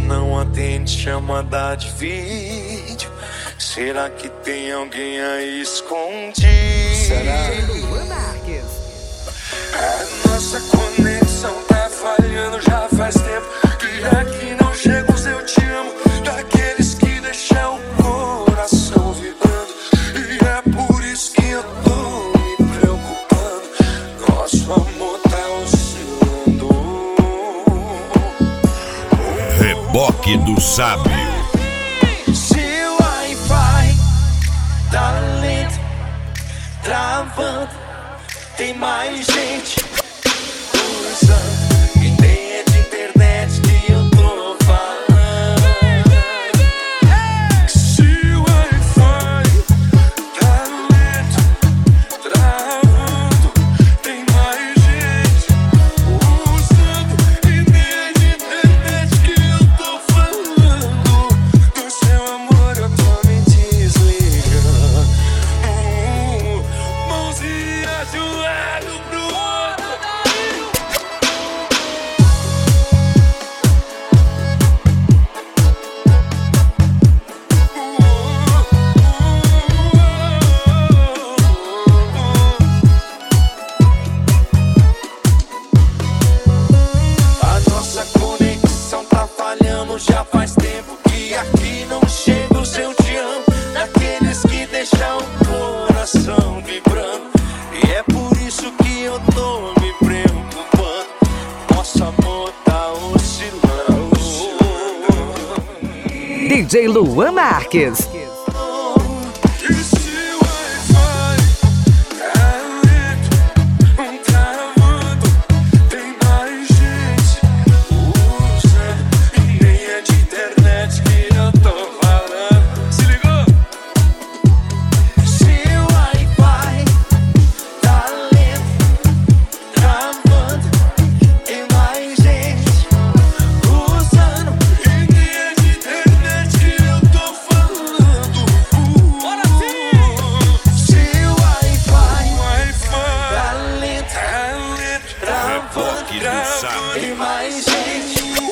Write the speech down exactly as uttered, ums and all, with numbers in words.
não atende chamada de vídeo. Será que tem alguém aí escondido? Será? A nossa conexão tá falhando já faz tempo. E aqui não chega o eu te amo, daqueles que deixam o coração vibrando. E é por isso que eu tô me preocupando. Nosso amor tá oscilando. Reboque do Sábio. Seu Wi-Fi tá lento, travando. Tem mais gente usando, e nem é de internet que eu tô falando. Seu Wi-Fi tá lento, travando. Tem mais gente usando, e nem é de internet que eu tô falando. Do seu amor eu tô me desligando. Mãozinha de um lado pro outro. A nossa conexão tá falhando já faz tempo. Que aqui não chega o seu te amo, daqueles que deixam o coração vibrando. E é por isso que eu tô me preocupando. Nosso amor tá oscilando. D J Luan Marques. Esse Wi-Fi tá lento, travando. Tem mais gente usando, e nem é de internet que eu tô falando. Se ligou? Seu Wi-Fi tá lento, travando. Tem mais gente usando, e nem é de internet que eu tô falando. Bora sim! Seu Wi-Fi tá lento, tá lento, travando. Reboque do Sábio. Tem mais gente